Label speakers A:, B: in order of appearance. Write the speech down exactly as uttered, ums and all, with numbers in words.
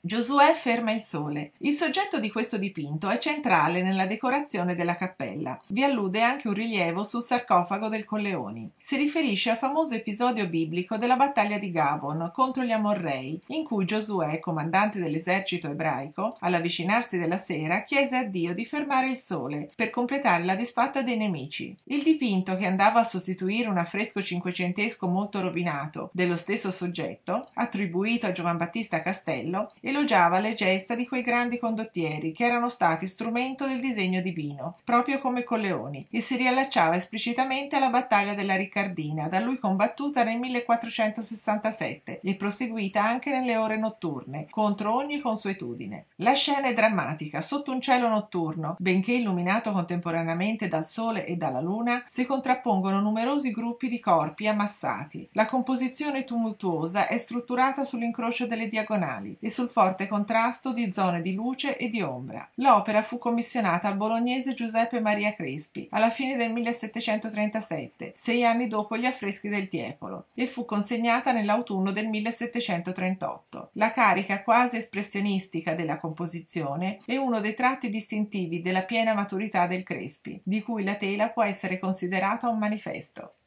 A: Giosuè ferma il sole. Il soggetto di questo dipinto è centrale nella decorazione della cappella. Vi allude anche un rilievo sul sarcofago del Colleoni. Si riferisce al famoso episodio biblico della battaglia di Gabon contro gli Amorrei, in cui Giosuè, comandante dell'esercito ebraico, all'avvicinarsi della sera chiese a Dio di fermare il sole per completare la disfatta dei nemici. Il dipinto, che andava a sostituire un affresco cinquecentesco molto rovinato dello stesso soggetto, attribuito a Giovan Battista Castello, elogiava le gesta di quei grandi condottieri che erano stati strumento del disegno divino, proprio come Colleoni, e si riallacciava esplicitamente alla battaglia della Riccardina, da lui combattuta nel millequattrocentosessantasette e proseguita anche nelle ore notturne, contro ogni consuetudine. La scena è drammatica. Sotto un cielo notturno, benché illuminato contemporaneamente dal sole e dalla luna, si contrappongono numerosi gruppi di corpi ammassati. La composizione tumultuosa è strutturata sull'incrocio delle diagonali e sul forte contrasto di zone di luce e di ombra. L'opera fu commissionata al bolognese Giuseppe Maria Crespi alla fine del millesettecentotrentasette, sei anni dopo gli affreschi del Tiepolo, e fu consegnata nell'autunno del millesettecentotrentotto. La carica quasi espressionistica della composizione è uno dei tratti distintivi della piena maturità del Crespi, di cui la tela può essere considerata un manifesto.